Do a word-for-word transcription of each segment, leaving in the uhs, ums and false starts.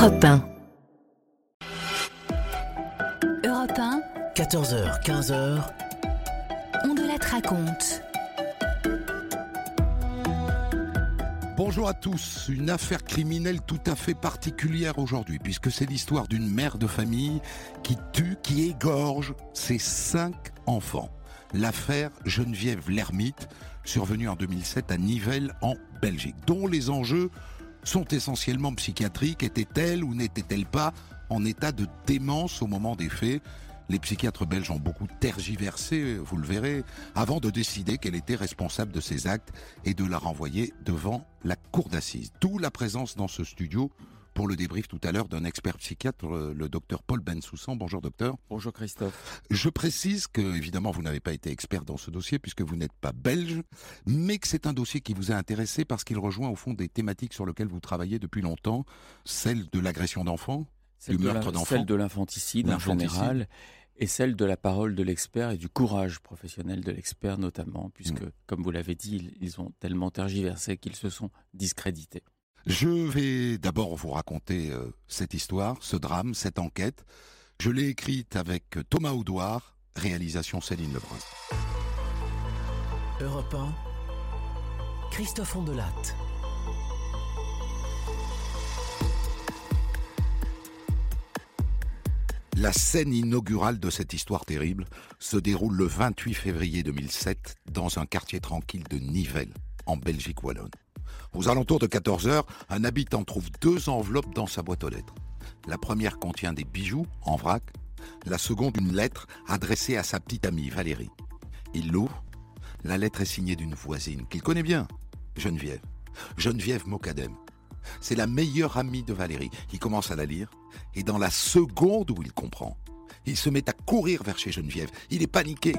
Europe un. Europe un, quatorze heures, quinze heures. On de la te raconte. Bonjour à tous, une affaire criminelle tout à fait particulière aujourd'hui, puisque c'est l'histoire d'une mère de famille qui tue, qui égorge ses cinq enfants. L'affaire Geneviève Lermite, survenue en deux mille sept à Nivelles en Belgique, dont les enjeux sont essentiellement psychiatriques. Était-elle ou n'était-elle pas en état de démence au moment des faits ? Les psychiatres belges ont beaucoup tergiversé, vous le verrez, avant de décider qu'elle était responsable de ces actes et de la renvoyer devant la cour d'assises. D'où la présence dans ce studio, pour le débrief tout à l'heure, d'un expert psychiatre, le docteur Paul Bensoussan. Bonjour docteur. Bonjour Christophe. Je précise que, évidemment, vous n'avez pas été expert dans ce dossier puisque vous n'êtes pas belge, mais que c'est un dossier qui vous a intéressé parce qu'il rejoint au fond des thématiques sur lesquelles vous travaillez depuis longtemps, celle de l'agression d'enfants, celle du de meurtre la, d'enfants. Celle de l'infanticide en général, et celle de la parole de l'expert et du courage professionnel de l'expert notamment, puisque, mmh. comme vous l'avez dit, ils ont tellement tergiversé qu'ils se sont discrédités. Je vais d'abord vous raconter euh, cette histoire, ce drame, cette enquête. Je l'ai écrite avec Thomas Audouard, réalisation Céline Lebrun. Europe un, Christophe Ondelatte. La scène inaugurale de cette histoire terrible se déroule le vingt-huit février deux mille sept dans un quartier tranquille de Nivelles, en Belgique wallonne. Aux alentours de quatorze heures, un habitant trouve deux enveloppes dans sa boîte aux lettres. La première contient des bijoux en vrac, la seconde une lettre adressée à sa petite amie Valérie. Il l'ouvre, la lettre est signée d'une voisine qu'il connaît bien, Geneviève. Geneviève Mokadem. C'est la meilleure amie de Valérie. Il commence à la lire, et dans la seconde où il comprend, il se met à courir vers chez Geneviève. Il est paniqué.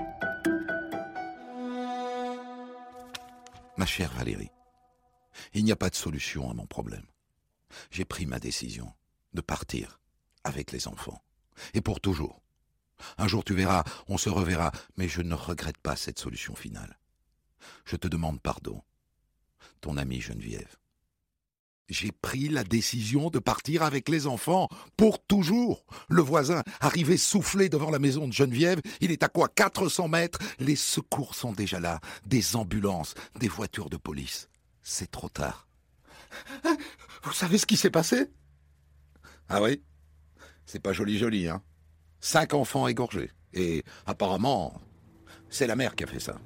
Ma chère Valérie, il n'y a pas de solution à mon problème. J'ai pris ma décision de partir avec les enfants. Et pour toujours. Un jour tu verras, on se reverra, mais je ne regrette pas cette solution finale. Je te demande pardon. Ton amie Geneviève. J'ai pris la décision de partir avec les enfants, pour toujours. Le voisin, arrivé soufflé devant la maison de Geneviève, il est à quoi quatre cents mètres. Les secours sont déjà là, des ambulances, des voitures de police. C'est trop tard. Vous savez ce qui s'est passé ? Ah oui ? C'est pas joli joli, hein ? Cinq enfants égorgés. Et apparemment, c'est la mère qui a fait ça.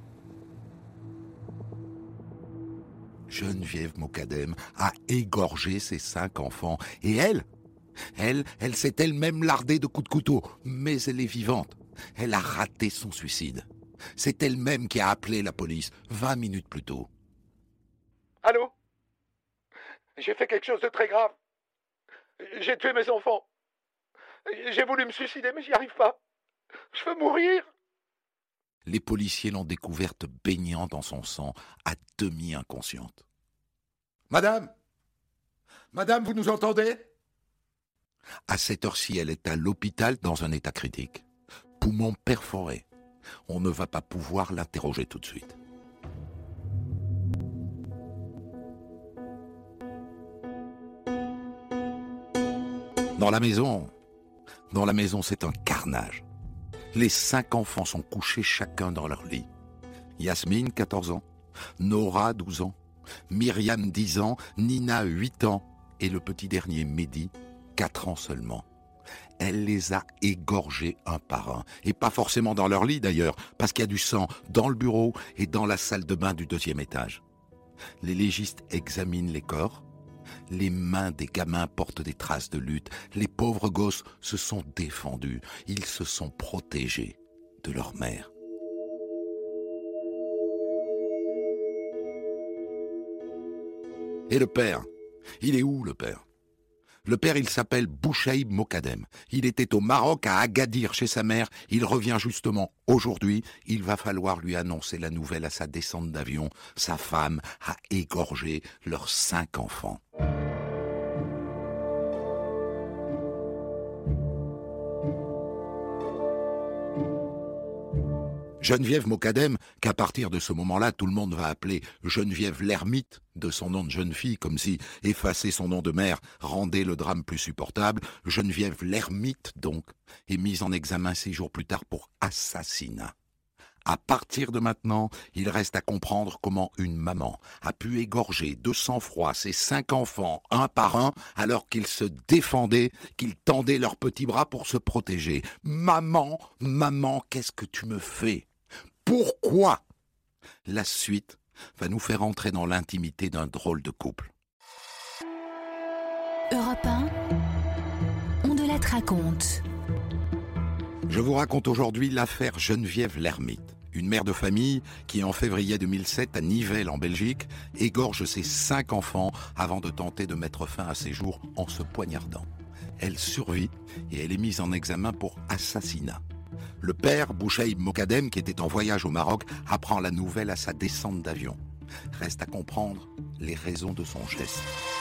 Geneviève Mokadem a égorgé ses cinq enfants. Et elle, elle, elle s'est elle-même lardée de coups de couteau. Mais elle est vivante. Elle a raté son suicide. C'est elle-même qui a appelé la police vingt minutes plus tôt. Allô ? J'ai fait quelque chose de très grave. J'ai tué mes enfants. J'ai voulu me suicider, mais j'y arrive pas. Je veux mourir. Les policiers l'ont découverte baignant dans son sang, à demi inconsciente. Madame ? Madame, vous nous entendez ? À cette heure-ci, elle est à l'hôpital dans un état critique. Poumon perforé. On ne va pas pouvoir l'interroger tout de suite. Dans la maison, dans la maison, c'est un carnage. Les cinq enfants sont couchés chacun dans leur lit. Yasmine, quatorze ans, Nora, douze ans, Myriam, dix ans, Nina, huit ans, et le petit dernier, Mehdi, quatre ans seulement. Elle les a égorgés un par un, et pas forcément dans leur lit d'ailleurs, parce qu'il y a du sang dans le bureau et dans la salle de bain du deuxième étage. Les légistes examinent les corps. Les mains des gamins portent des traces de lutte. Les pauvres gosses se sont défendus. Ils se sont protégés de leur mère. Et le père ? Il est où, le père ? Le père, il s'appelle Bouchaïb Mokadem. Il était au Maroc, à Agadir, chez sa mère. Il revient justement aujourd'hui. Il va falloir lui annoncer la nouvelle à sa descente d'avion. Sa femme a égorgé leurs cinq enfants. Geneviève Mokadem, qu'à partir de ce moment-là, tout le monde va appeler Geneviève l'ermite, de son nom de jeune fille, comme si effacer son nom de mère rendait le drame plus supportable. Geneviève l'ermite, donc, est mise en examen six jours plus tard pour assassinat. À partir de maintenant, il reste à comprendre comment une maman a pu égorger de sang-froid ses cinq enfants, un par un, alors qu'ils se défendaient, qu'ils tendaient leurs petits bras pour se protéger. Maman, maman, qu'est-ce que tu me fais ? Pourquoi ? La suite va nous faire entrer dans l'intimité d'un drôle de couple. Europe un, on de la raconte. Je vous raconte aujourd'hui l'affaire Geneviève l'ermite, une mère de famille qui, en février deux mille sept, à Nivelles, en Belgique, égorge ses cinq enfants avant de tenter de mettre fin à ses jours en se poignardant. Elle survit et elle est mise en examen pour assassinat. Le père, Bouchaïb Mokadem, qui était en voyage au Maroc, apprend la nouvelle à sa descente d'avion. Reste à comprendre les raisons de son geste.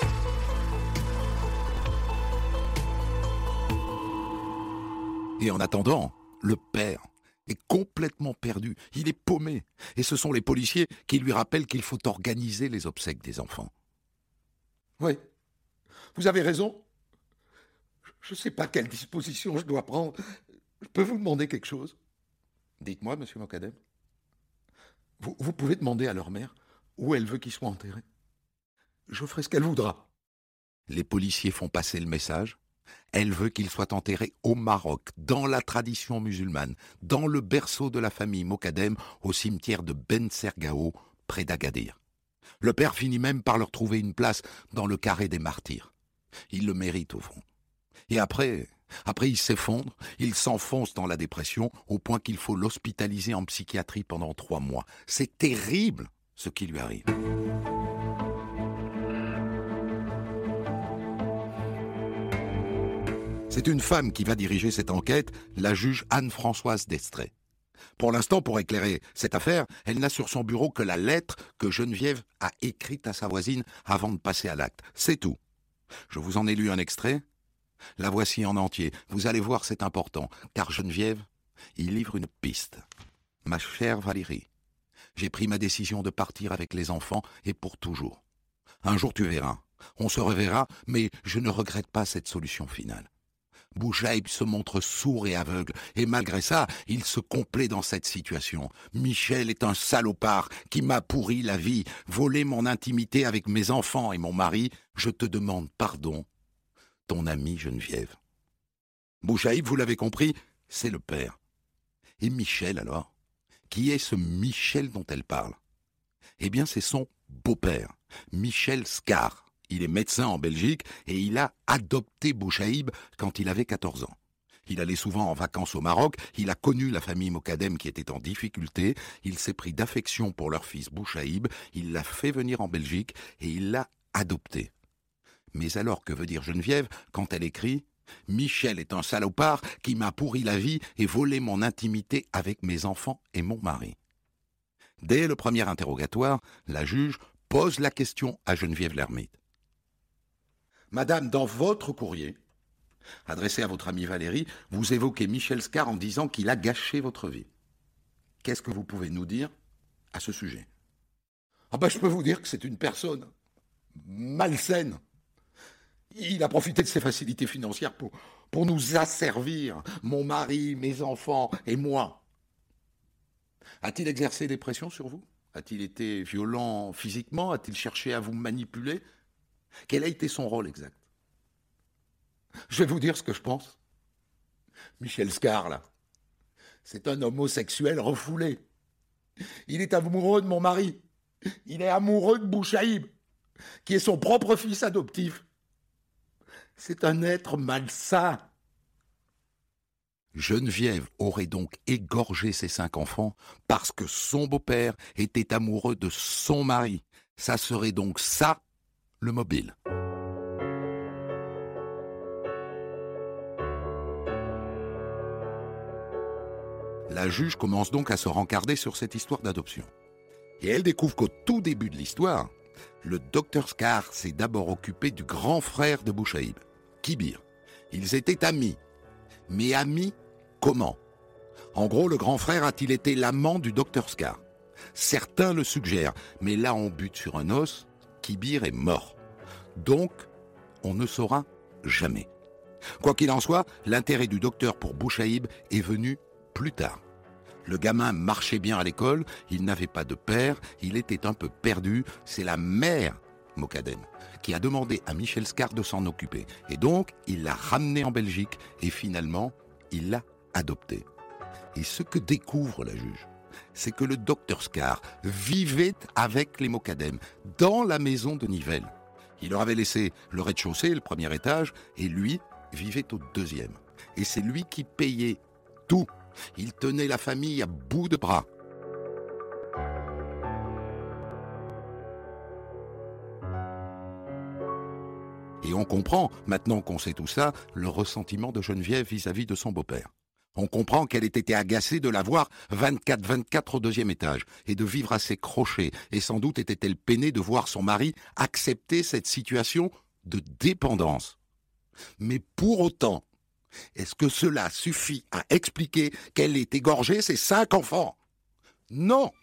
Et en attendant, le père est complètement perdu. Il est paumé. Et ce sont les policiers qui lui rappellent qu'il faut organiser les obsèques des enfants. Oui, vous avez raison. Je ne sais pas quelle disposition je dois prendre. Je peux vous demander quelque chose ? Dites-moi, monsieur Mokadem. Vous, vous pouvez demander à leur mère où elle veut qu'ils soient enterrés. Je ferai ce qu'elle voudra. Les policiers font passer le message. Elle veut qu'ils soient enterrés au Maroc, dans la tradition musulmane, dans le berceau de la famille Mokadem, au cimetière de Ben Sergao, près d'Agadir. Le père finit même par leur trouver une place dans le carré des martyrs. Il le mérite au fond. Et après, après il s'effondre, il s'enfonce dans la dépression, au point qu'il faut l'hospitaliser en psychiatrie pendant trois mois. C'est terrible ce qui lui arrive. C'est une femme qui va diriger cette enquête, la juge Anne-Françoise Destré. Pour l'instant, pour éclairer cette affaire, elle n'a sur son bureau que la lettre que Geneviève a écrite à sa voisine avant de passer à l'acte. C'est tout. Je vous en ai lu un extrait. La voici en entier. Vous allez voir, c'est important, car Geneviève, il livre une piste. Ma chère Valérie, j'ai pris ma décision de partir avec les enfants et pour toujours. Un jour tu verras, on se reverra, mais je ne regrette pas cette solution finale. Bouchaïb se montre sourd et aveugle, et malgré ça, il se complaît dans cette situation. Michel est un salopard qui m'a pourri la vie, volé mon intimité avec mes enfants et mon mari. Je te demande pardon, ton amie Geneviève. Bouchaïb, vous l'avez compris, c'est le père. Et Michel alors ? Qui est ce Michel dont elle parle ? Eh bien, c'est son beau-père, Michel Scar. Il est médecin en Belgique et il a adopté Bouchaïb quand il avait quatorze ans. Il allait souvent en vacances au Maroc, il a connu la famille Mokadem qui était en difficulté, il s'est pris d'affection pour leur fils Bouchaïb, il l'a fait venir en Belgique et il l'a adopté. Mais alors que veut dire Geneviève quand elle écrit « Michel est un salopard qui m'a pourri la vie et volé mon intimité avec mes enfants et mon mari ». Dès le premier interrogatoire, la juge pose la question à Geneviève l'ermite. Madame, dans votre courrier, adressé à votre amie Valérie, vous évoquez Michel Scar en disant qu'il a gâché votre vie. Qu'est-ce que vous pouvez nous dire à ce sujet ? Ah ben, je peux vous dire que c'est une personne malsaine. Il a profité de ses facilités financières pour, pour nous asservir, mon mari, mes enfants et moi. A-t-il exercé des pressions sur vous ? A-t-il été violent physiquement ? A-t-il cherché à vous manipuler ? Quel a été son rôle exact ? Je vais vous dire ce que je pense. Michel Scar, là, c'est un homosexuel refoulé. Il est amoureux de mon mari. Il est amoureux de Bouchaïb, qui est son propre fils adoptif. C'est un être malsain. Geneviève aurait donc égorgé ses cinq enfants parce que son beau-père était amoureux de son mari. Ça serait donc ça, le mobile. La juge commence donc à se rencarder sur cette histoire d'adoption. Et elle découvre qu'au tout début de l'histoire, le docteur Scar s'est d'abord occupé du grand frère de Bouchaïb, Kibir. Ils étaient amis. Mais amis comment ? En gros, le grand frère a-t-il été l'amant du docteur Scar? Certains le suggèrent, mais là on bute sur un os, Kibir est mort. Donc, on ne saura jamais. Quoi qu'il en soit, l'intérêt du docteur pour Bouchaïb est venu plus tard. Le gamin marchait bien à l'école, il n'avait pas de père, il était un peu perdu. C'est la mère, Mokadem, qui a demandé à Michel Scar de s'en occuper. Et donc, il l'a ramené en Belgique et finalement, il l'a adopté. Et ce que découvre la juge, c'est que le docteur Scar vivait avec les Mokadem dans la maison de Nivelles. Il leur avait laissé le rez-de-chaussée, le premier étage, et lui vivait au deuxième. Et c'est lui qui payait tout. Il tenait la famille à bout de bras. Et on comprend, maintenant qu'on sait tout ça, le ressentiment de Geneviève vis-à-vis de son beau-père. On comprend qu'elle ait été agacée de la voir vingt-quatre vingt-quatre au deuxième étage et de vivre à ses crochets. Et sans doute était-elle peinée de voir son mari accepter cette situation de dépendance. Mais pour autant, est-ce que cela suffit à expliquer qu'elle ait égorgé ses cinq enfants? Non!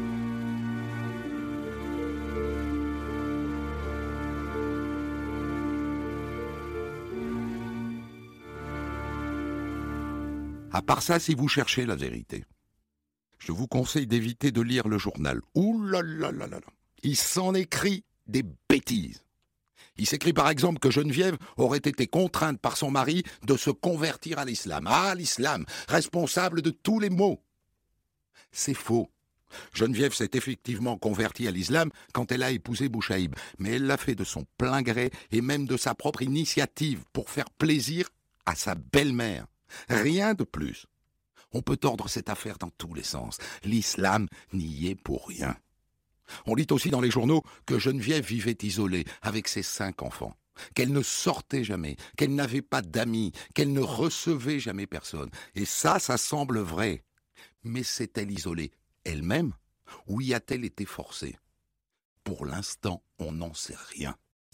À part ça, si vous cherchez la vérité, je vous conseille d'éviter de lire le journal. Ouh là là là là là. Il s'en écrit des bêtises. Il s'écrit par exemple que Geneviève aurait été contrainte par son mari de se convertir à l'islam. Ah, l'islam, responsable de tous les maux. C'est faux. Geneviève s'est effectivement convertie à l'islam quand elle a épousé Bouchaïb, mais elle l'a fait de son plein gré et même de sa propre initiative pour faire plaisir à sa belle-mère. Rien de plus. On peut tordre cette affaire dans tous les sens. L'islam n'y est pour rien. On lit aussi dans les journaux que Geneviève vivait isolée avec ses cinq enfants, qu'elle ne sortait jamais, qu'elle n'avait pas d'amis, qu'elle ne recevait jamais personne. Et ça, ça semble vrai. Mais s'est-elle isolée elle-même ou y a-t-elle été forcée? Pour l'instant, on n'en sait rien.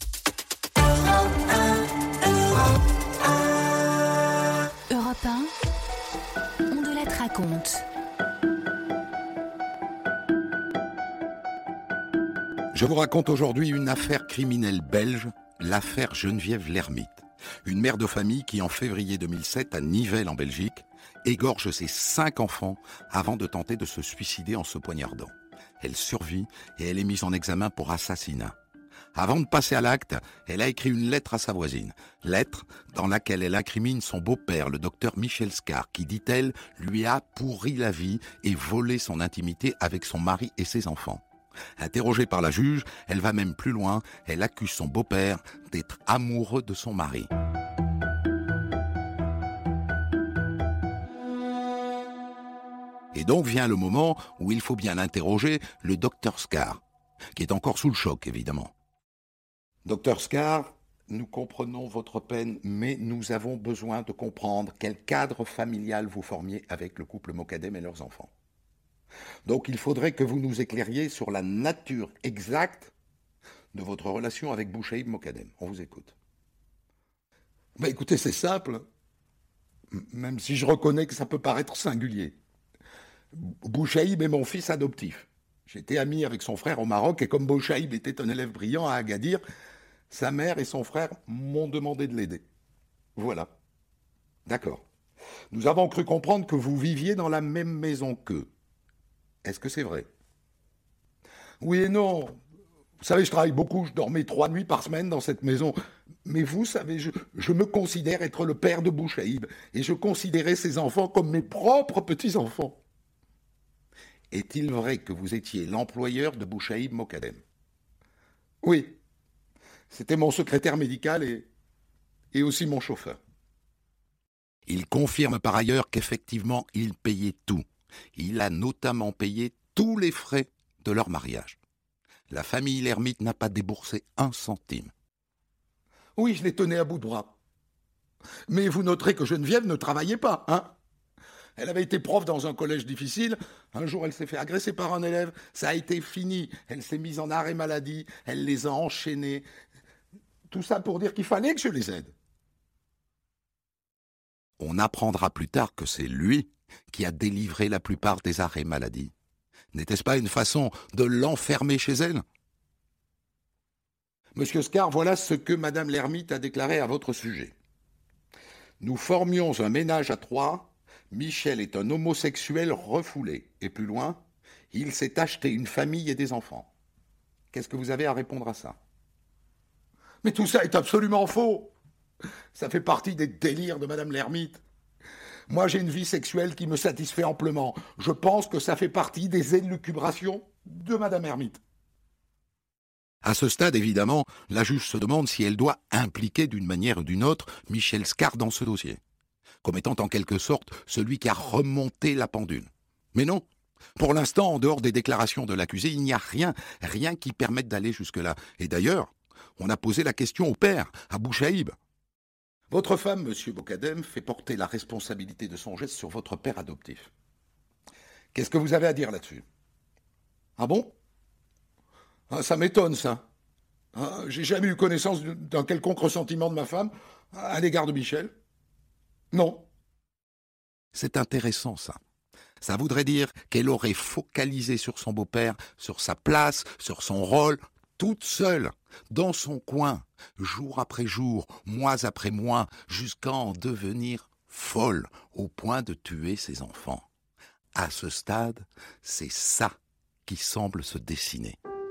Europe un, on de la raconte. Je vous raconte aujourd'hui une affaire criminelle belge, l'affaire Geneviève Lermite. Une mère de famille qui, en février deux mille sept, à Nivelles, en Belgique, égorge ses cinq enfants avant de tenter de se suicider en se poignardant. Elle survit et elle est mise en examen pour assassinat. Avant de passer à l'acte, elle a écrit une lettre à sa voisine. Lettre dans laquelle elle incrimine son beau-père, le docteur Michel Scar, qui, dit-elle, lui a pourri la vie et volé son intimité avec son mari et ses enfants. Interrogée par la juge, elle va même plus loin, elle accuse son beau-père d'être amoureux de son mari. Et donc vient le moment où il faut bien interroger le docteur Scar, qui est encore sous le choc, évidemment. Docteur Scar, nous comprenons votre peine, mais nous avons besoin de comprendre quel cadre familial vous formiez avec le couple Mokadem et leurs enfants. Donc il faudrait que vous nous éclairiez sur la nature exacte de votre relation avec Bouchaïb Mokadem. On vous écoute. Ben écoutez, c'est simple, même si je reconnais que ça peut paraître singulier. Bouchaïb est mon fils adoptif. J'étais ami avec son frère au Maroc et comme Bouchaïb était un élève brillant à Agadir, sa mère et son frère m'ont demandé de l'aider. Voilà. D'accord. Nous avons cru comprendre que vous viviez dans la même maison qu'eux. Est-ce que c'est vrai? Oui et non. Vous savez, je travaille beaucoup, je dormais trois nuits par semaine dans cette maison. Mais vous savez, je, je me considère être le père de Bouchaïb et je considérais ses enfants comme mes propres petits-enfants. Est-il vrai que vous étiez l'employeur de Bouchaïb Mokadem? Oui. C'était mon secrétaire médical et, et aussi mon chauffeur. Il confirme par ailleurs qu'effectivement, il payait tout. Il a notamment payé tous les frais de leur mariage. La famille Lermite n'a pas déboursé un centime. Oui, je les tenais à bout de bras. Mais vous noterez que Geneviève ne travaillait pas, hein? Elle avait été prof dans un collège difficile. Un jour, elle s'est fait agresser par un élève. Ça a été fini. Elle s'est mise en arrêt maladie. Elle les a enchaînés. Tout ça pour dire qu'il fallait que je les aide. On apprendra plus tard que c'est lui qui a délivré la plupart des arrêts maladie. N'était-ce pas une façon de l'enfermer chez elle ? Monsieur Scar, voilà ce que Madame l'ermite a déclaré à votre sujet. Nous formions un ménage à trois. Michel est un homosexuel refoulé. Et plus loin, il s'est acheté une famille et des enfants. Qu'est-ce que vous avez à répondre à ça ? Mais tout ça est absolument faux. Ça fait partie des délires de Madame l'ermite. Moi, j'ai une vie sexuelle qui me satisfait amplement. Je pense que ça fait partie des élucubrations de Madame l'ermite. À ce stade, évidemment, la juge se demande si elle doit impliquer d'une manière ou d'une autre Michel Scar dans ce dossier, comme étant en quelque sorte celui qui a remonté la pendule. Mais non, pour l'instant, en dehors des déclarations de l'accusé, il n'y a rien, rien qui permette d'aller jusque-là. Et d'ailleurs, on a posé la question au père, à Bouchaïb. Votre femme, monsieur Bocadem, fait porter la responsabilité de son geste sur votre père adoptif. Qu'est-ce que vous avez à dire là-dessus ? Ah bon ? Ah, ça m'étonne, ça. Ah, j'ai jamais eu connaissance d'un quelconque ressentiment de ma femme à l'égard de Michel. Non. C'est intéressant, ça. Ça voudrait dire qu'elle aurait focalisé sur son beau-père, sur sa place, sur son rôle, toute seule, dans son coin, jour après jour, mois après mois, jusqu'à en devenir folle, au point de tuer ses enfants. À ce stade, c'est ça qui semble se dessiner.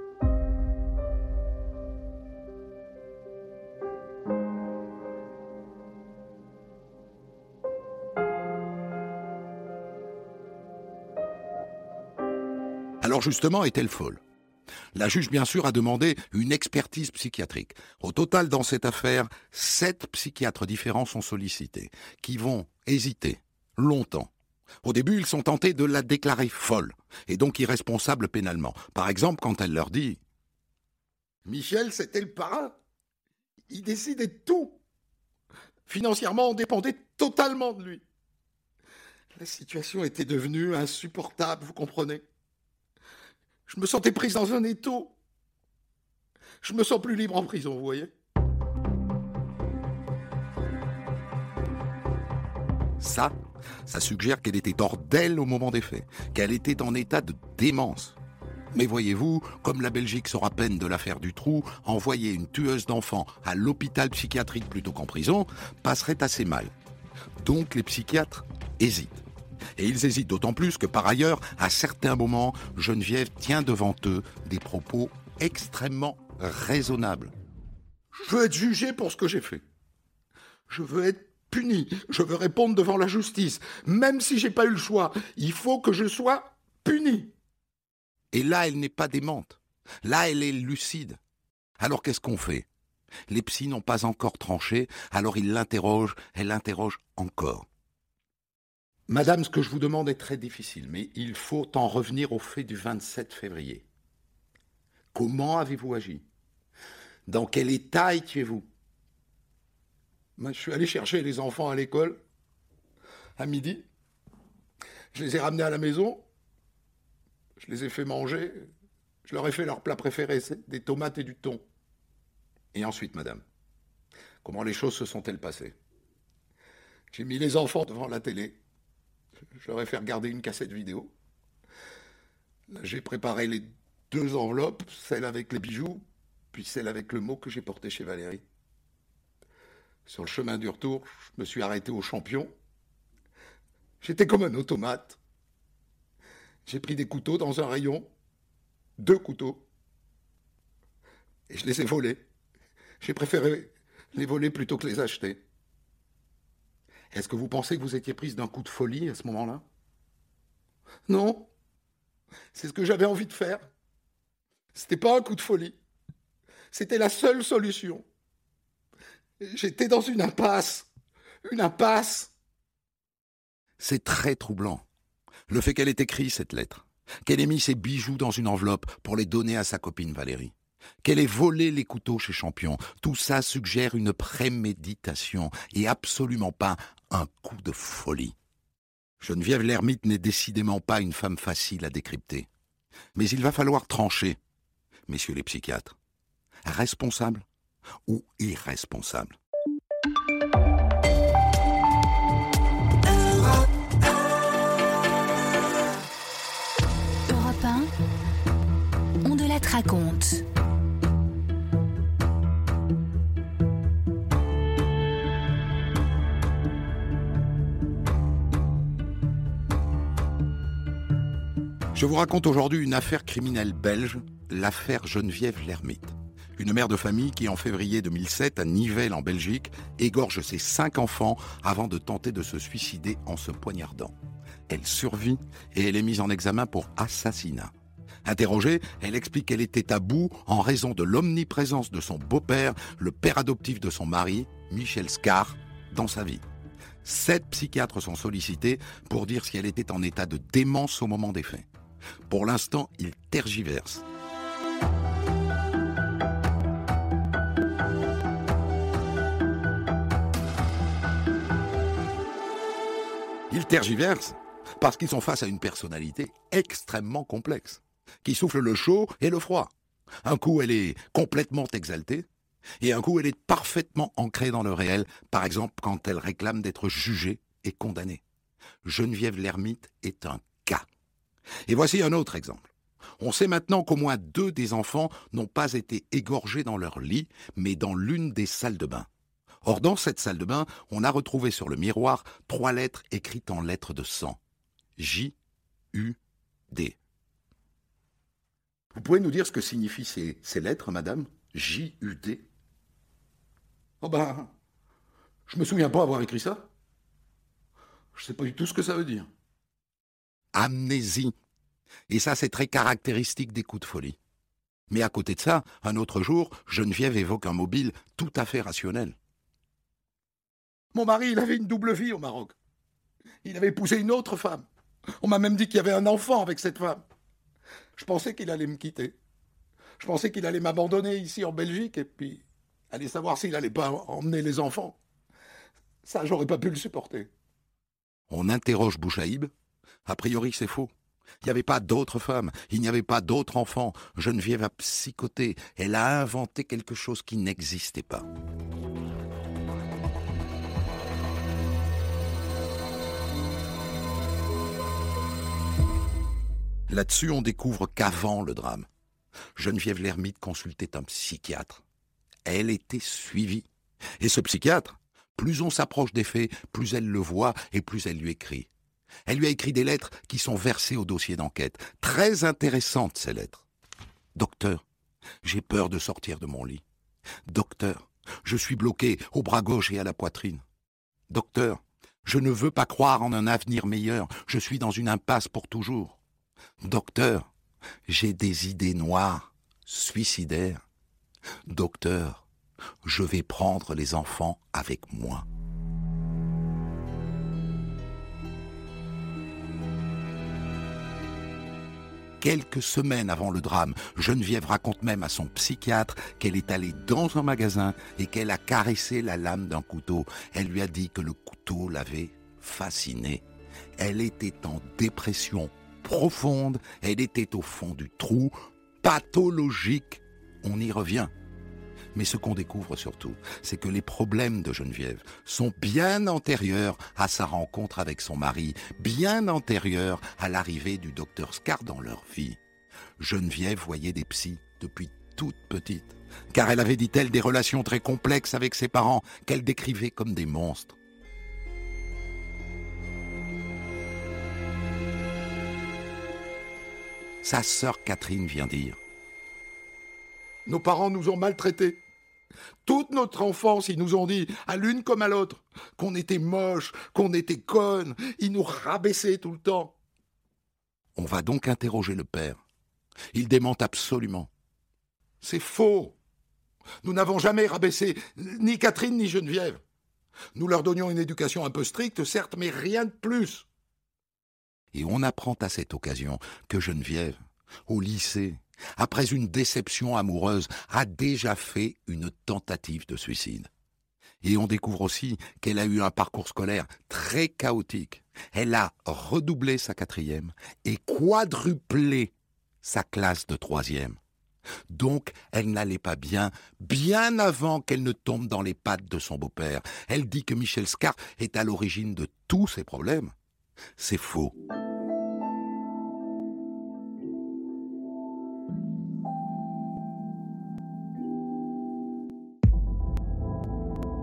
Alors justement, est-elle folle ? La juge, bien sûr, a demandé une expertise psychiatrique. Au total, dans cette affaire, sept psychiatres différents sont sollicités, qui vont hésiter longtemps. Au début, ils sont tentés de la déclarer folle, et donc irresponsable pénalement. Par exemple, quand elle leur dit « Michel, c'était le parrain. Il décidait de tout. Financièrement, on dépendait totalement de lui. La situation était devenue insupportable, vous comprenez ? Je me sentais prise dans un étau. Je me sens plus libre en prison, vous voyez ? Ça, ça suggère qu'elle était hors d'elle au moment des faits, qu'elle était en état de démence. Mais voyez-vous, comme la Belgique sort à peine de l'affaire du trou, envoyer une tueuse d'enfants à l'hôpital psychiatrique plutôt qu'en prison passerait assez mal. Donc les psychiatres hésitent. Et ils hésitent d'autant plus que par ailleurs, à certains moments, Geneviève tient devant eux des propos extrêmement raisonnables. Je veux être jugé pour ce que j'ai fait. Je veux être puni. Je veux répondre devant la justice. Même si j'ai pas eu le choix, il faut que je sois puni. Et là, elle n'est pas démente. Là, elle est lucide. Alors qu'est-ce qu'on fait ? Les psys n'ont pas encore tranché, alors ils l'interrogent, elle l'interroge encore. Madame, ce que je vous demande est très difficile, mais il faut en revenir au fait du vingt-sept février. Comment avez-vous agi ? Dans quel état étiez-vous ? Moi, je suis allé chercher les enfants à l'école, à midi. Je les ai ramenés à la maison. Je les ai fait manger. Je leur ai fait leur plat préféré, c'est des tomates et du thon. Et ensuite, madame, comment les choses se sont-elles passées ? J'ai mis les enfants devant la télé. Je leur ai fait regarder une cassette vidéo. Là, j'ai préparé les deux enveloppes, celle avec les bijoux, puis celle avec le mot que j'ai porté chez Valérie. Sur le chemin du retour, je me suis arrêté au Champion. J'étais comme un automate. J'ai pris des couteaux dans un rayon, deux couteaux, et je les ai volés. J'ai préféré les voler plutôt que les acheter. Est-ce que vous pensez que vous étiez prise d'un coup de folie à ce moment-là ? Non. C'est ce que j'avais envie de faire. C'était pas un coup de folie. C'était la seule solution. J'étais dans une impasse. Une impasse. C'est très troublant. Le fait qu'elle ait écrit cette lettre, qu'elle ait mis ses bijoux dans une enveloppe pour les donner à sa copine Valérie, qu'elle ait volé les couteaux chez Champion, tout ça suggère une préméditation et absolument pas un coup de folie. Geneviève l'ermite n'est décidément pas une femme facile à décrypter. Mais il va falloir trancher, messieurs les psychiatres. Responsable ou irresponsable ? raconte. Je vous raconte aujourd'hui une affaire criminelle belge, l'affaire Geneviève Lermite. Une mère de famille qui, en février deux mille sept, à Nivelles, en Belgique, égorge ses cinq enfants avant de tenter de se suicider en se poignardant. Elle survit et elle est mise en examen pour assassinat. Interrogée, elle explique qu'elle était à bout en raison de l'omniprésence de son beau-père, le père adoptif de son mari, Michel Scar, dans sa vie. Sept psychiatres sont sollicités pour dire si elle était en état de démence au moment des faits. Pour l'instant, ils tergiversent. Ils tergiversent parce qu'ils sont face à une personnalité extrêmement complexe, qui souffle le chaud et le froid. Un coup, elle est complètement exaltée, et un coup, elle est parfaitement ancrée dans le réel, par exemple quand elle réclame d'être jugée et condamnée. Geneviève Lermite est un cas. Et voici un autre exemple. On sait maintenant qu'au moins deux des enfants n'ont pas été égorgés dans leur lit, mais dans l'une des salles de bain. Or, dans cette salle de bain, on a retrouvé sur le miroir trois lettres écrites en lettres de sang. J U D. Vous pouvez nous dire ce que signifient ces, ces lettres, madame? J U D? Oh ben, je me souviens pas avoir écrit ça. Je sais pas du tout ce que ça veut dire. Amnésie. Et ça, c'est très caractéristique des coups de folie. Mais à côté de ça, un autre jour, Geneviève évoque un mobile tout à fait rationnel. Mon mari, il avait une double vie au Maroc. Il avait épousé une autre femme. On m'a même dit qu'il y avait un enfant avec cette femme. Je pensais qu'il allait me quitter. Je pensais qu'il allait m'abandonner ici en Belgique et puis aller savoir s'il allait pas emmener les enfants. Ça, j'aurais pas pu le supporter. On interroge Bouchaïb. A priori, c'est faux. Il n'y avait pas d'autres femmes, il n'y avait pas d'autres enfants. Geneviève a psychoté. Elle a inventé quelque chose qui n'existait pas. Là-dessus, on découvre qu'avant le drame, Geneviève Lermite consultait un psychiatre. Elle était suivie. Et ce psychiatre, plus on s'approche des faits, plus elle le voit et plus elle lui écrit. Elle lui a écrit des lettres qui sont versées au dossier d'enquête. Très intéressantes, ces lettres. « Docteur, j'ai peur de sortir de mon lit. Docteur, je suis bloqué au bras gauche et à la poitrine. Docteur, je ne veux pas croire en un avenir meilleur. Je suis dans une impasse pour toujours. Docteur, j'ai des idées noires, suicidaires. Docteur, je vais prendre les enfants avec moi. » Quelques semaines avant le drame, Geneviève raconte même à son psychiatre qu'elle est allée dans un magasin et qu'elle a caressé la lame d'un couteau. Elle lui a dit que le couteau l'avait fascinée. Elle était en dépression profonde, elle était au fond du trou, pathologique. On y revient. Mais ce qu'on découvre surtout, c'est que les problèmes de Geneviève sont bien antérieurs à sa rencontre avec son mari, bien antérieurs à l'arrivée du docteur Scar dans leur vie. Geneviève voyait des psys depuis toute petite, car elle avait, dit-elle, des relations très complexes avec ses parents, qu'elle décrivait comme des monstres. Sa sœur Catherine vient dire: « Nos parents nous ont maltraités. Toute notre enfance, ils nous ont dit, à l'une comme à l'autre, qu'on était moche, qu'on était conne. Ils nous rabaissaient tout le temps. » On va donc interroger le père. Il démente absolument. C'est faux. Nous n'avons jamais rabaissé ni Catherine ni Geneviève. Nous leur donnions une éducation un peu stricte, certes, mais rien de plus. Et on apprend à cette occasion que Geneviève, au lycée, après une déception amoureuse, a déjà fait une tentative de suicide. Et on découvre aussi qu'elle a eu un parcours scolaire très chaotique. Elle a redoublé sa quatrième et quadruplé sa classe de troisième. Donc, elle n'allait pas bien, bien avant qu'elle ne tombe dans les pattes de son beau-père. Elle dit que Michel Scar est à l'origine de tous ses problèmes. C'est faux.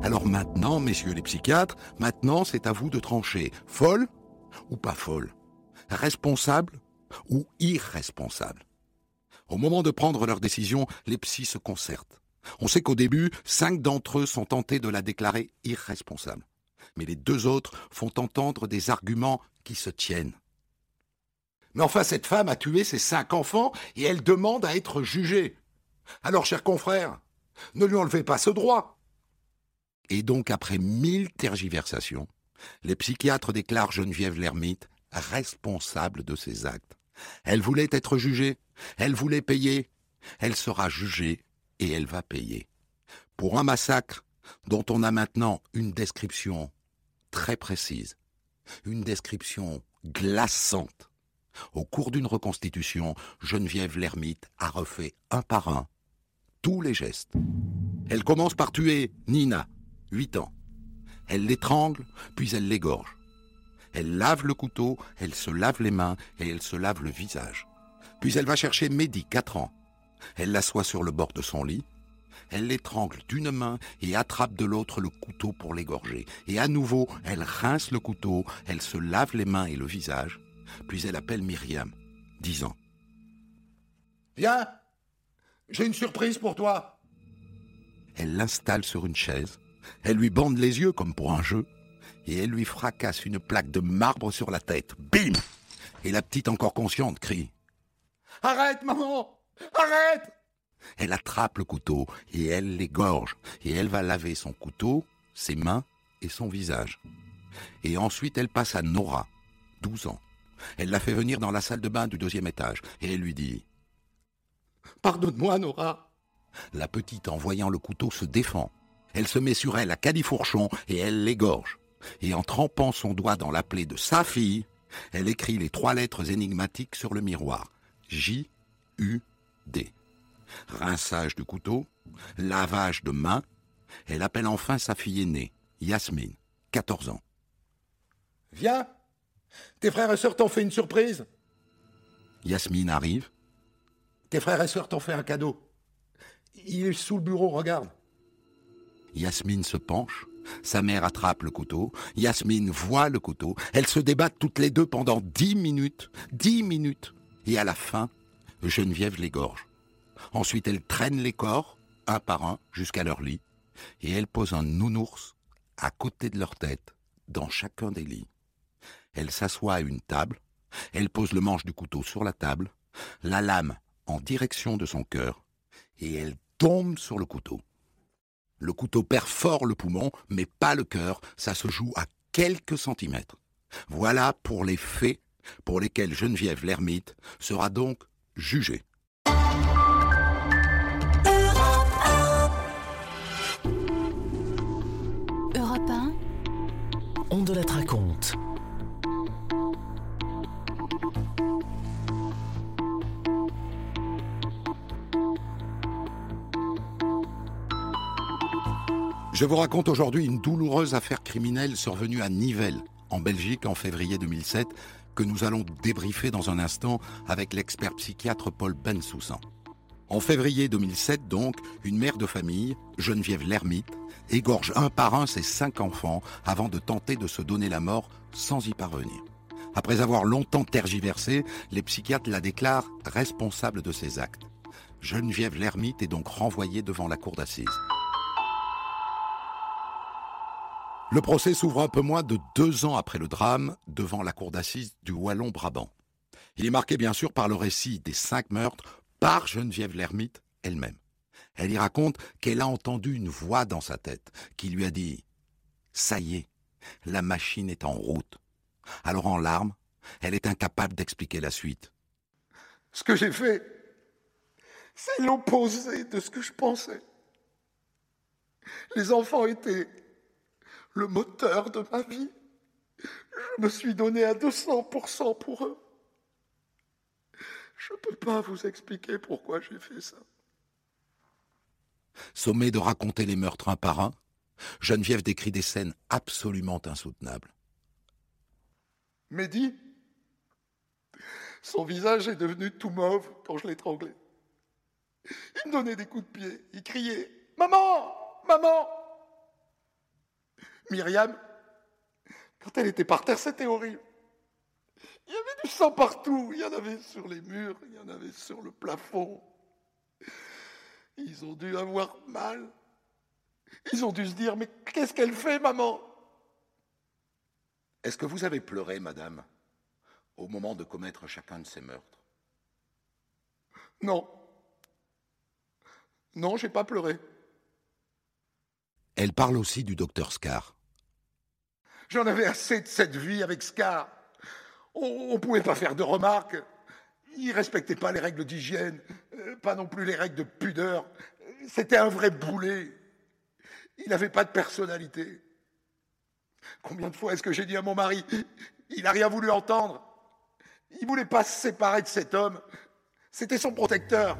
Alors maintenant, messieurs les psychiatres, maintenant c'est à vous de trancher. Folle ou pas folle? Responsable ou irresponsable? Au moment de prendre leur décision, les psys se concertent. On sait qu'au début, cinq d'entre eux sont tentés de la déclarer irresponsable. Mais les deux autres font entendre des arguments qui se tiennent. Mais enfin, cette femme a tué ses cinq enfants et elle demande à être jugée. Alors, chers confrères, ne lui enlevez pas ce droit. Et donc, après mille tergiversations, les psychiatres déclarent Geneviève Lhermitte responsable de ses actes. Elle voulait être jugée, elle voulait payer, elle sera jugée et elle va payer. Pour un massacre dont on a maintenant une description très précise, une description glaçante. Au cours d'une reconstitution, Geneviève Lhermitte a refait un par un tous les gestes. Elle commence par tuer Nina, huit ans. Elle l'étrangle, puis elle l'égorge. Elle lave le couteau, elle se lave les mains et elle se lave le visage. Puis elle va chercher Mehdi, quatre ans. Elle l'assoit sur le bord de son lit. Elle l'étrangle d'une main et attrape de l'autre le couteau pour l'égorger. Et à nouveau, elle rince le couteau, elle se lave les mains et le visage. Puis elle appelle Myriam, dix ans. « Viens, j'ai une surprise pour toi !» Elle l'installe sur une chaise, elle lui bande les yeux comme pour un jeu, et elle lui fracasse une plaque de marbre sur la tête. Bim! Et la petite, encore consciente, crie « Arrête, maman! Arrête !» Elle attrape le couteau et elle l'égorge, et elle va laver son couteau, ses mains et son visage. Et ensuite elle passe à Nora, douze ans. Elle la fait venir dans la salle de bain du deuxième étage, et elle lui dit « Pardonne-moi, Nora !» La petite, en voyant le couteau, se défend. Elle se met sur elle à califourchon et elle l'égorge. Et en trempant son doigt dans la plaie de sa fille, elle écrit les trois lettres énigmatiques sur le miroir. J U D. Rinçage du couteau, lavage de main. Elle appelle enfin sa fille aînée, Yasmine, quatorze ans. « Viens, tes frères et sœurs t'ont fait une surprise. » Yasmine arrive. « Tes frères et sœurs t'ont fait un cadeau. Il est sous le bureau, regarde. » Yasmine se penche. Sa mère attrape le couteau. Yasmine voit le couteau. Elles se débattent toutes les deux pendant dix minutes. Dix minutes. Et à la fin, Geneviève l'égorge. Ensuite, elle traîne les corps, un par un, jusqu'à leur lit. Et elle pose un nounours à côté de leur tête, dans chacun des lits. Elle s'assoit à une table. Elle pose le manche du couteau sur la table, la lame en direction de son cœur, et elle tombe sur le couteau. Le couteau perfore le poumon, mais pas le cœur, ça se joue à quelques centimètres. Voilà pour les faits pour lesquels Geneviève Lhermitte sera donc jugée. Europe un, On de la raconte. Je vous raconte aujourd'hui une douloureuse affaire criminelle survenue à Nivelles, en Belgique, en février deux mille sept, que nous allons débriefer dans un instant avec l'expert psychiatre Paul Bensoussan. En février deux mille sept, donc, une mère de famille, Geneviève Lhermitte, égorge un par un ses cinq enfants avant de tenter de se donner la mort sans y parvenir. Après avoir longtemps tergiversé, les psychiatres la déclarent responsable de ses actes. Geneviève Lhermitte est donc renvoyée devant la cour d'assises. Le procès s'ouvre un peu moins de deux ans après le drame devant la cour d'assises du Wallon-Brabant. Il est marqué bien sûr par le récit des cinq meurtres par Geneviève Lhermitte elle-même. Elle y raconte qu'elle a entendu une voix dans sa tête qui lui a dit « Ça y est, la machine est en route ». Alors en larmes, elle est incapable d'expliquer la suite. « Ce que j'ai fait, c'est l'opposé de ce que je pensais. Les enfants étaient le moteur de ma vie. Je me suis donné à deux cents pour cent pour eux. Je ne peux pas vous expliquer pourquoi j'ai fait ça. » Sommée de raconter les meurtres un par un, Geneviève décrit des scènes absolument insoutenables. Mehdi, son visage est devenu tout mauve quand je l'étranglais. Il me donnait des coups de pied, il criait « Maman, maman !» Myriam, quand elle était par terre, c'était horrible. Il y avait du sang partout. Il y en avait sur les murs, il y en avait sur le plafond. Ils ont dû avoir mal. Ils ont dû se dire, mais qu'est-ce qu'elle fait, maman? Est-ce que vous avez pleuré, madame, au moment de commettre chacun de ces meurtres? Non. Non, j'ai pas pleuré. Elle parle aussi du docteur Scar. J'en avais assez de cette vie avec Scar. On ne pouvait pas faire de remarques. Il ne respectait pas les règles d'hygiène, euh, pas non plus les règles de pudeur. C'était un vrai boulet. Il n'avait pas de personnalité. Combien de fois est-ce que j'ai dit à mon mari, il n'a rien voulu entendre. Il ne voulait pas se séparer de cet homme. C'était son protecteur.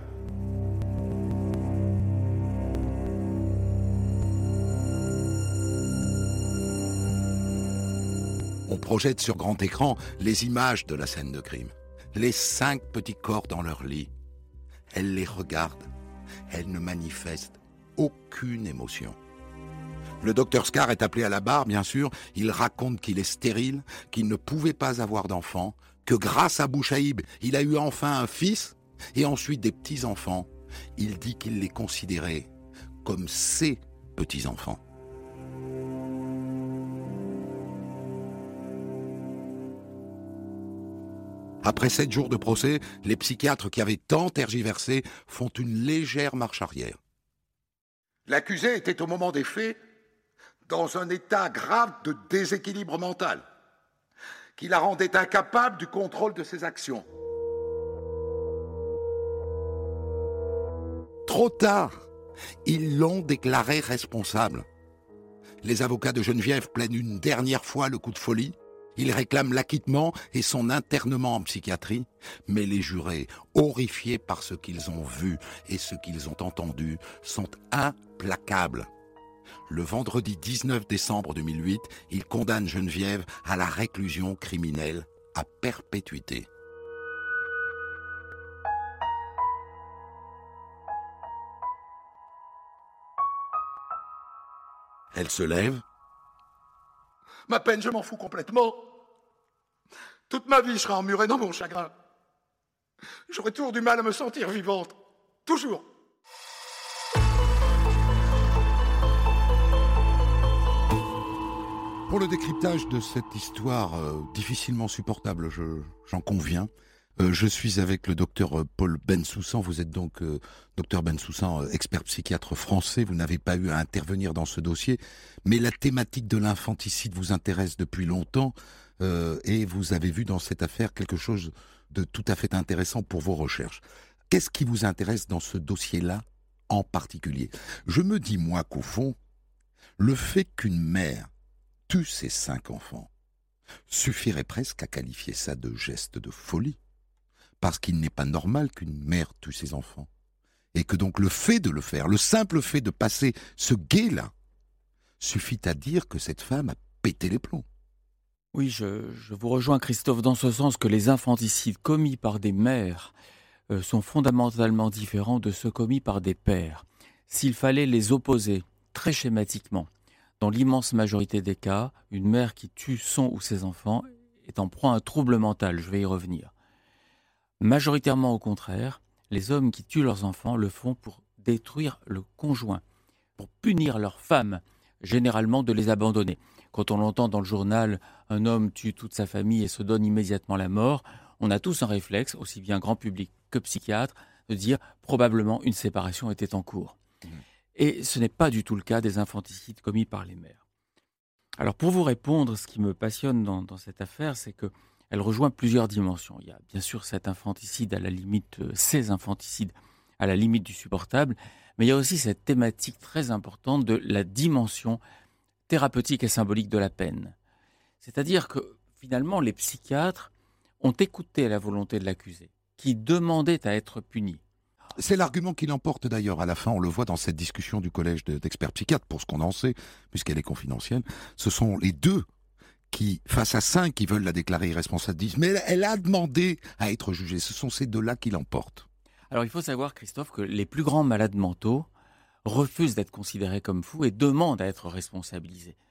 On projette sur grand écran les images de la scène de crime. Les cinq petits corps dans leur lit. Elle les regarde. Elle ne manifeste aucune émotion. Le docteur Scar est appelé à la barre, bien sûr. Il raconte qu'il est stérile, qu'il ne pouvait pas avoir d'enfant, que grâce à Bouchaïb, il a eu enfin un fils et ensuite des petits-enfants. Il dit qu'il les considérait comme ses petits-enfants. Après sept jours de procès, les psychiatres qui avaient tant tergiversé font une légère marche arrière. L'accusé était au moment des faits dans un état grave de déséquilibre mental qui la rendait incapable du contrôle de ses actions. Trop tard, ils l'ont déclaré responsable. Les avocats de Geneviève plaident une dernière fois le coup de folie. Ils réclament l'acquittement et son internement en psychiatrie, mais les jurés, horrifiés par ce qu'ils ont vu et ce qu'ils ont entendu, sont implacables. Le vendredi dix-neuf décembre deux mille huit, ils condamnent Geneviève à la réclusion criminelle à perpétuité. Elle se lève. Ma peine, je m'en fous complètement. Toute ma vie, je serai emmurée dans mon chagrin. J'aurai toujours du mal à me sentir vivante. Toujours. Pour le décryptage de cette histoire euh, difficilement supportable, je, j'en conviens, euh, je suis avec le docteur euh, Paul Bensoussan. Vous êtes donc, euh, docteur Bensoussan, euh, expert psychiatre français. Vous n'avez pas eu à intervenir dans ce dossier, mais la thématique de l'infanticide vous intéresse depuis longtemps euh, et vous avez vu dans cette affaire quelque chose de tout à fait intéressant pour vos recherches. Qu'est-ce qui vous intéresse dans ce dossier-là en particulier? Je me dis, moi, qu'au fond, le fait qu'une mère tue ses cinq enfants suffirait presque à qualifier ça de geste de folie. Parce qu'il n'est pas normal qu'une mère tue ses enfants. Et que donc le fait de le faire, le simple fait de passer ce guet-là, suffit à dire que cette femme a pété les plombs. Oui, je, je vous rejoins, Christophe, dans ce sens que les infanticides commis par des mères euh, sont fondamentalement différents de ceux commis par des pères. S'il fallait les opposer, très schématiquement, dans l'immense majorité des cas, une mère qui tue son ou ses enfants est en proie à un trouble mental, je vais y revenir. Majoritairement au contraire, les hommes qui tuent leurs enfants le font pour détruire le conjoint, pour punir leur femme, généralement de les abandonner. Quand on l'entend dans le journal, un homme tue toute sa famille et se donne immédiatement la mort, on a tous un réflexe, aussi bien grand public que psychiatre, de dire probablement une séparation était en cours. Mmh. Et ce n'est pas du tout le cas des infanticides commis par les mères. Alors pour vous répondre, ce qui me passionne dans, dans cette affaire, c'est que elle rejoint plusieurs dimensions. Il y a bien sûr cet infanticide à la limite, euh, ces infanticides à la limite du supportable, mais il y a aussi cette thématique très importante de la dimension thérapeutique et symbolique de la peine. C'est-à-dire que finalement, les psychiatres ont écouté la volonté de l'accusé, qui demandait à être puni. C'est l'argument qui l'emporte d'ailleurs à la fin, on le voit dans cette discussion du collège de, d'experts psychiatres, pour ce qu'on en sait, puisqu'elle est confidentielle. Ce sont les deux qui, face à cinq qui veulent la déclarer irresponsable, disent « mais elle a demandé à être jugée ». Ce sont ces deux-là qui l'emportent. Alors il faut savoir, Christophe, que les plus grands malades mentaux refusent d'être considérés comme fous et demandent à être responsabilisés.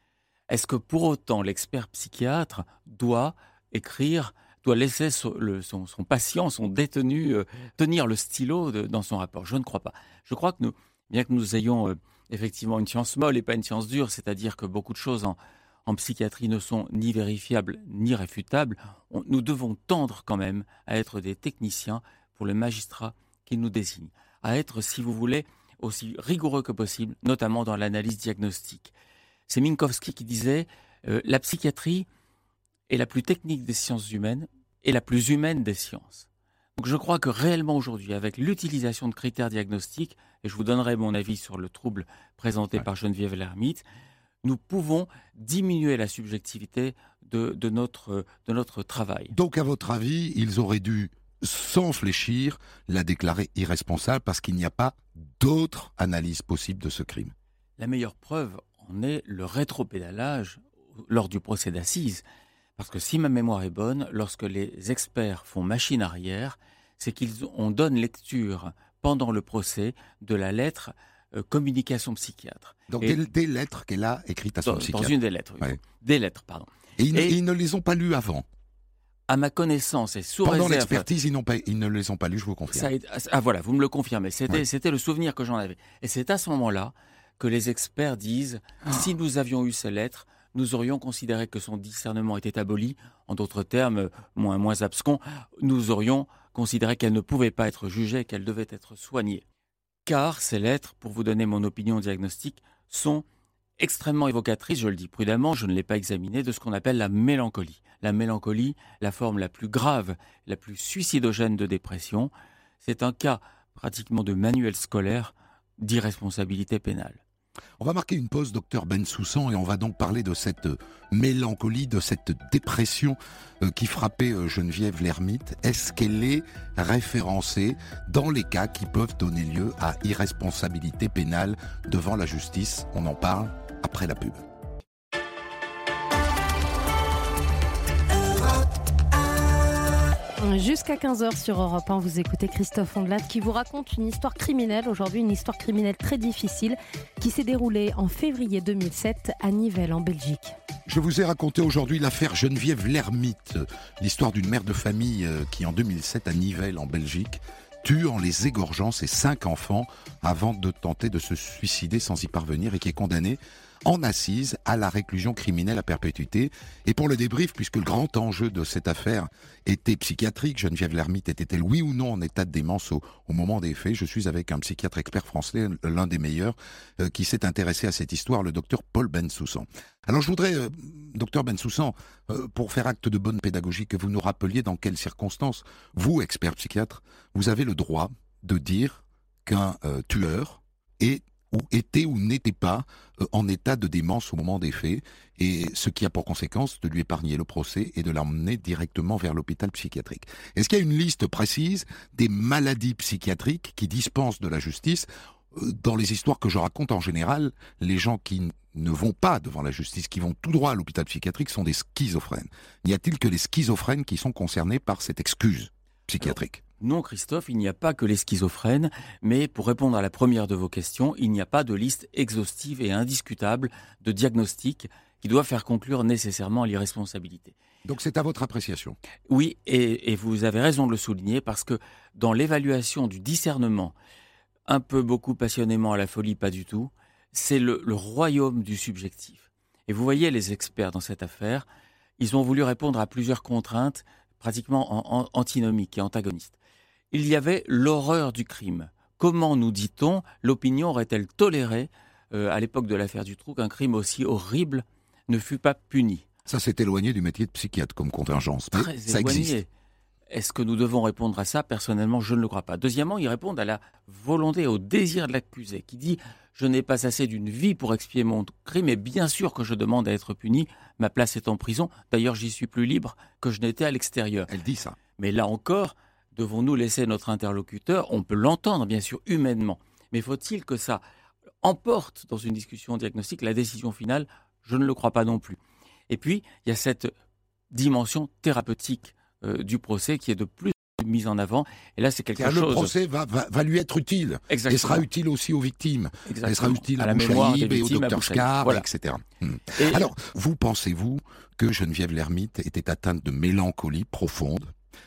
Est-ce que pour autant l'expert psychiatre doit écrire, doit laisser son, le, son, son patient, son détenu, euh, tenir le stylo de, dans son rapport? Je ne crois pas. Je crois que nous, bien que nous ayons euh, effectivement une science molle et pas une science dure, c'est-à-dire que beaucoup de choses en, en psychiatrie ne sont ni vérifiables ni réfutables, on, nous devons tendre quand même à être des techniciens pour le magistrat qui nous désigne, à être, si vous voulez, aussi rigoureux que possible, notamment dans l'analyse diagnostique. C'est Minkowski qui disait euh, « La psychiatrie est la plus technique des sciences humaines et la plus humaine des sciences ». Donc je crois que réellement aujourd'hui, avec l'utilisation de critères diagnostiques, et je vous donnerai mon avis sur le trouble présenté ouais. par Geneviève Lhermitte, nous pouvons diminuer la subjectivité de, de, notre, de notre travail. Donc à votre avis, ils auraient dû, sans fléchir, la déclarer irresponsable parce qu'il n'y a pas d'autre analyse possible de ce crime. La meilleure preuve en est le rétropédalage lors du procès d'assises. Parce que si ma mémoire est bonne, lorsque les experts font machine arrière, c'est qu'on donne lecture pendant le procès de la lettre euh, communication psychiatre. Donc et des, des lettres qu'elle a écrites à son dans, psychiatre. Dans une des lettres, oui. Ouais. Des lettres, pardon. Et ils, et ils ne les ont pas lues avant. À ma connaissance et sous Pendant réserve... l'expertise, ils, n'ont pas, ils ne les ont pas lues, je vous confirme. Ça, ah voilà, vous me le confirmez. C'était, ouais. c'était le souvenir que j'en avais. Et c'est à ce moment-là que les experts disent oh. si nous avions eu ces lettres, nous aurions considéré que son discernement était aboli. En d'autres termes, moins, moins abscons, nous aurions considéré qu'elle ne pouvait pas être jugée, qu'elle devait être soignée. Car ces lettres, pour vous donner mon opinion diagnostique, sont extrêmement évocatrices, je le dis prudemment, je ne l'ai pas examiné, de ce qu'on appelle la mélancolie. La mélancolie, la forme la plus grave, la plus suicidogène de dépression, c'est un cas pratiquement de manuel scolaire d'irresponsabilité pénale. On va marquer une pause, docteur Bensoussan, et on va donc parler de cette mélancolie, de cette dépression qui frappait Geneviève Lhermitte. Est-ce qu'elle est référencée dans les cas qui peuvent donner lieu à irresponsabilité pénale devant la justice? On en parle après la pub. Jusqu'à quinze heures sur Europe un, vous écoutez Christophe Ondelat qui vous raconte une histoire criminelle, aujourd'hui une histoire criminelle très difficile qui s'est déroulée en février deux mille sept à Nivelles en Belgique. Je vous ai raconté aujourd'hui l'affaire Geneviève Lhermitte, l'histoire d'une mère de famille qui en deux mille sept à Nivelles en Belgique tue en les égorgeant ses cinq enfants avant de tenter de se suicider sans y parvenir et qui est condamnée en assise à la réclusion criminelle à perpétuité. Et pour le débrief, puisque le grand enjeu de cette affaire était psychiatrique, Geneviève Lhermitte était-elle oui ou non en état de démence au, au moment des faits? Je suis avec un psychiatre expert français, l'un des meilleurs, euh, qui s'est intéressé à cette histoire, le docteur Paul Bensoussan. Alors je voudrais, euh, docteur Bensoussan, euh, pour faire acte de bonne pédagogie, que vous nous rappeliez dans quelles circonstances, vous, expert psychiatre, vous avez le droit de dire qu'un euh, tueur est ou était ou n'était pas euh, en état de démence au moment des faits, et ce qui a pour conséquence de lui épargner le procès et de l'emmener directement vers l'hôpital psychiatrique. Est-ce qu'il y a une liste précise des maladies psychiatriques qui dispensent de la justice? euh, Dans les histoires que je raconte en général, les gens qui ne vont pas devant la justice, qui vont tout droit à l'hôpital psychiatrique, sont des schizophrènes. N'y a-t-il que les schizophrènes qui sont concernés par cette excuse psychiatrique? Non, Christophe, il n'y a pas que les schizophrènes, mais pour répondre à la première de vos questions, il n'y a pas de liste exhaustive et indiscutable de diagnostic qui doit faire conclure nécessairement l'irresponsabilité. Donc c'est à votre appréciation? Oui, et, et vous avez raison de le souligner, parce que dans l'évaluation du discernement, un peu beaucoup passionnément à la folie, pas du tout, c'est le, le royaume du subjectif. Et vous voyez les experts dans cette affaire, ils ont voulu répondre à plusieurs contraintes pratiquement en, en, antinomiques et antagonistes. Il y avait l'horreur du crime. Comment, nous dit-on, l'opinion aurait-elle toléré, euh, à l'époque de l'affaire Dutroux, qu'un crime aussi horrible ne fut pas puni? Ça s'est éloigné du métier de psychiatre comme contingence, mais Très ça éloigné. existe. Est-ce que nous devons répondre à ça? Personnellement, je ne le crois pas. Deuxièmement, ils répondent à la volonté, au désir de l'accusé, qui dit « Je n'ai pas assez d'une vie pour expier mon crime, et bien sûr que je demande à être puni. Ma place est en prison. D'ailleurs, j'y suis plus libre que je n'étais à l'extérieur. » Elle dit ça. Mais là encore, devons-nous laisser notre interlocuteur? On peut l'entendre, bien sûr, humainement. Mais faut-il que ça emporte dans une discussion diagnostique la décision finale? Je ne le crois pas non plus. Et puis, il y a cette dimension thérapeutique euh, du procès qui est de plus en plus mise en avant. Et là, c'est quelque Car chose... Le procès va, va, va lui être utile. Exactement. Et sera utile aussi aux victimes. Exactement. Et sera utile à, à la Bouchaïb mémoire des et au victimes, à docteur Bouchaïb. Scar, Voilà. et cetera. Hmm. Et- Alors, vous pensez-vous que Geneviève Lhermitte était atteinte de mélancolie profonde ?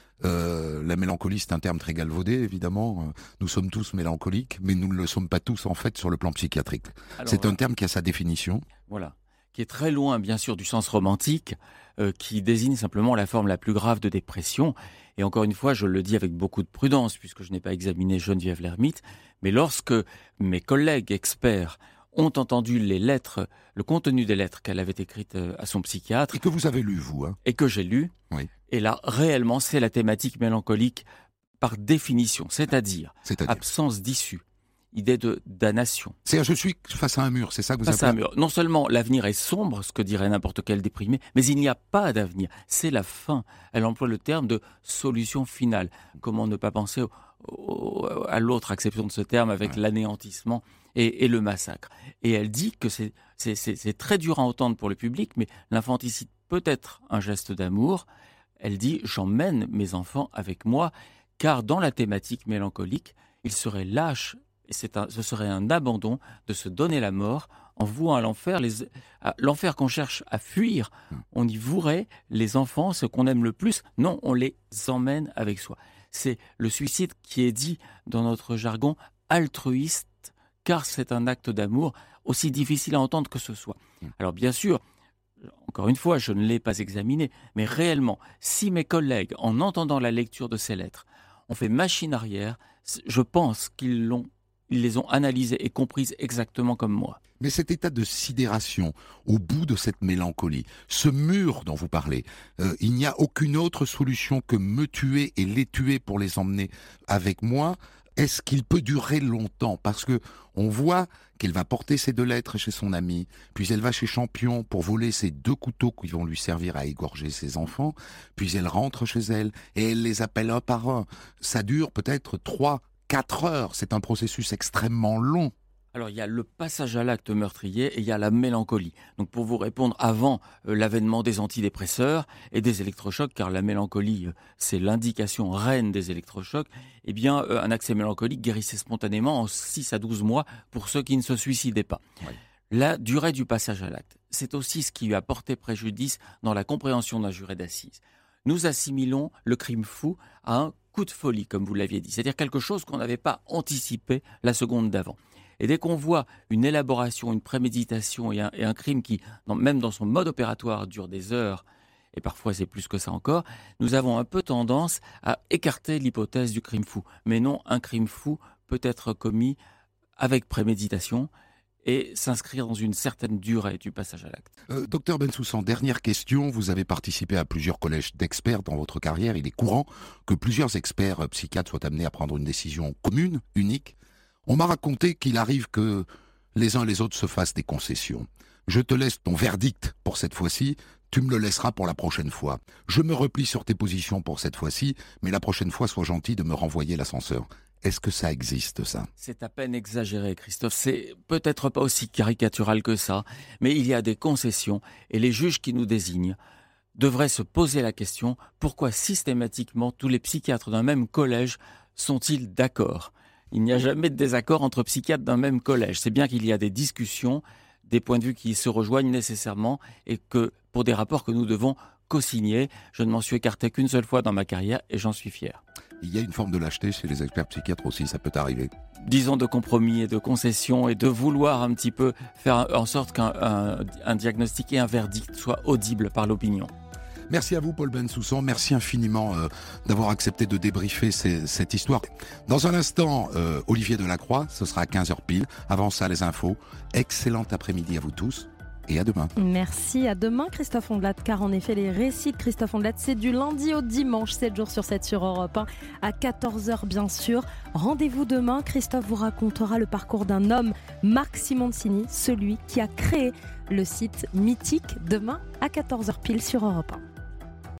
Euh, la mélancolie, c'est un terme très galvaudé, évidemment. Nous sommes tous mélancoliques, mais nous ne le sommes pas tous, en fait, sur le plan psychiatrique. Alors, C'est euh, un terme qui a sa définition. Voilà, qui est très loin, bien sûr, du sens romantique, euh, qui désigne simplement la forme la plus grave de dépression. Et encore une fois, je le dis avec beaucoup de prudence, puisque je n'ai pas examiné Geneviève Lhermitte, mais lorsque mes collègues experts ont entendu les lettres, le contenu des lettres qu'elle avait écrites à son psychiatre, Et que vous avez lu, vous. Hein. et que j'ai lu, Oui. et là, réellement, c'est la thématique mélancolique par définition, c'est-à-dire C'est-à-dire, absence d'issue, idée de damnation. c'est je suis face à un mur, c'est ça que vous Face à un appelez mur. Non seulement l'avenir est sombre, ce que dirait n'importe quel déprimé, mais il n'y a pas d'avenir. C'est la fin. Elle emploie le terme de solution finale. Comment ne pas penser au- au- à l'autre acception de ce terme avec Ouais. l'anéantissement et, et le massacre. Et elle dit que c'est, c'est, c'est, c'est très dur à entendre pour le public, mais l'infanticide peut être un geste d'amour. Elle dit « j'emmène mes enfants avec moi », car dans la thématique mélancolique, il serait lâche, et c'est un, ce serait un abandon de se donner la mort en vouant à l'enfer, les, à l'enfer qu'on cherche à fuir, on y vouerait les enfants, ce qu'on aime le plus. Non, on les emmène avec soi. C'est le suicide qui est dit dans notre jargon altruiste, car c'est un acte d'amour aussi difficile à entendre que ce soit. Alors bien sûr, encore une fois, je ne l'ai pas examiné, mais réellement, si mes collègues, en entendant la lecture de ces lettres, ont fait machine arrière, je pense qu'ils l'ont, ils les ont analysées et comprises exactement comme moi. Mais cet état de sidération, au bout de cette mélancolie, ce mur dont vous parlez, euh, il n'y a aucune autre solution que me tuer et les tuer pour les emmener avec moi. Est-ce qu'il peut durer longtemps ? Parce que on voit qu'elle va porter ces deux lettres chez son ami, puis elle va chez Champion pour voler ces deux couteaux qui vont lui servir à égorger ses enfants, puis elle rentre chez elle et elle les appelle un par un. Ça dure peut-être trois, quatre heures. C'est un processus extrêmement long. Alors il y a le passage à l'acte meurtrier et il y a la mélancolie. Donc pour vous répondre, avant euh, l'avènement des antidépresseurs et des électrochocs, car la mélancolie euh, c'est l'indication reine des électrochocs, eh bien euh, un accès mélancolique guérissait spontanément en six à douze mois pour ceux qui ne se suicidaient pas. Oui. La durée du passage à l'acte, c'est aussi ce qui lui a porté préjudice dans la compréhension d'un juré d'assises. Nous assimilons le crime fou à un coup de folie, comme vous l'aviez dit, c'est-à-dire quelque chose qu'on n'avait pas anticipé la seconde d'avant. Et dès qu'on voit une élaboration, une préméditation et un, et un crime qui, dans, même dans son mode opératoire, dure des heures, et parfois c'est plus que ça encore, nous avons un peu tendance à écarter l'hypothèse du crime fou. Mais non, un crime fou peut être commis avec préméditation et s'inscrire dans une certaine durée du passage à l'acte. Euh, docteur Bensoussan, dernière question. Vous avez participé à plusieurs collèges d'experts dans votre carrière. Il est courant que plusieurs experts euh, psychiatres soient amenés à prendre une décision commune, unique. On m'a raconté qu'il arrive que les uns et les autres se fassent des concessions. Je te laisse ton verdict pour cette fois-ci, tu me le laisseras pour la prochaine fois. Je me replie sur tes positions pour cette fois-ci, mais la prochaine fois, sois gentil de me renvoyer l'ascenseur. Est-ce que ça existe, ça ? C'est à peine exagéré, Christophe. C'est peut-être pas aussi caricatural que ça, mais il y a des concessions et les juges qui nous désignent devraient se poser la question pourquoi systématiquement tous les psychiatres d'un même collège sont-ils d'accord ? Il n'y a jamais de désaccord entre psychiatres d'un même collège. C'est bien qu'il y a des discussions, des points de vue qui se rejoignent nécessairement et que pour des rapports que nous devons co-signer, je ne m'en suis écarté qu'une seule fois dans ma carrière et j'en suis fier. Il y a une forme de lâcheté chez les experts psychiatres aussi, ça peut arriver. Disons de compromis et de concessions et de vouloir un petit peu faire en sorte qu'un un, un diagnostic et un verdict soient audibles par l'opinion. Merci à vous, Paul Bensoussan. Merci infiniment euh, d'avoir accepté de débriefer ces, cette histoire. Dans un instant, euh, Olivier Delacroix, ce sera à quinze heures pile. Avant ça, les infos. Excellent après-midi à vous tous et à demain. Merci, à demain Christophe Ondelat, car en effet les récits de Christophe Ondelat, c'est du lundi au dimanche, sept jours sur sept sur Europe un, à quatorze heures bien sûr. Rendez-vous demain, Christophe vous racontera le parcours d'un homme, Marc Simoncini, celui qui a créé le site mythique, demain à quatorze heures pile sur Europe un.